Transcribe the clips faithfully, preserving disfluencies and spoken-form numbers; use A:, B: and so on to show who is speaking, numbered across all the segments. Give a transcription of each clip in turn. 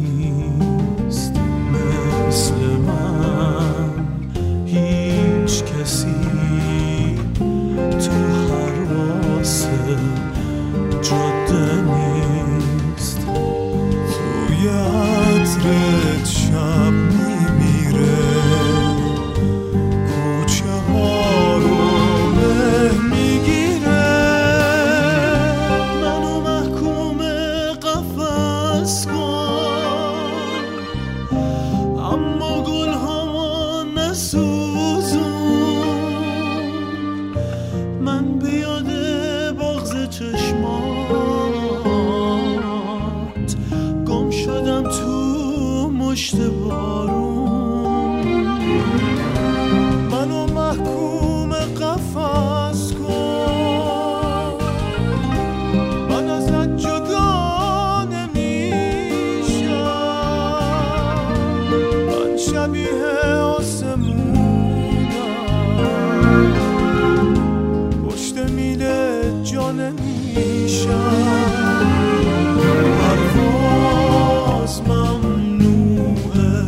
A: نیست مثل من هیچ کسی تو هر واسه جاده نیست. توی عطرت شب میمیره، کوچه ها رو مه میگیره، منو محکوم قفس کن اما گل ها نسوزون. من بیاد بغض چشمات گم شدم تو مشت بارون. منو محکوم قفس کن، من ازت جدا نمیشم. من شبیه آسمونم، پشت میله جا نمیشم. پرواز ممنوعه،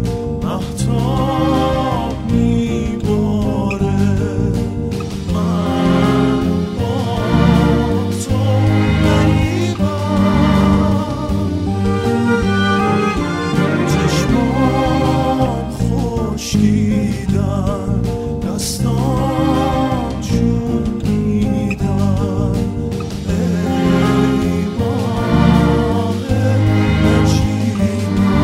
A: مهتاب میباره، من با تو غریبم. چشمام خشکیدن، دستام جون میدن. ای باغ نجیبم.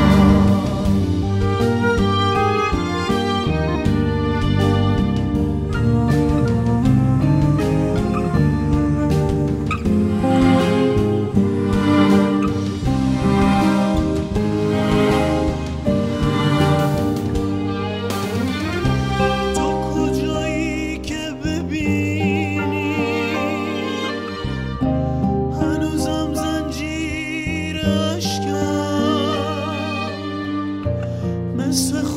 A: تو کجایی که ببینی هنوزم زنجیر عشقم مثل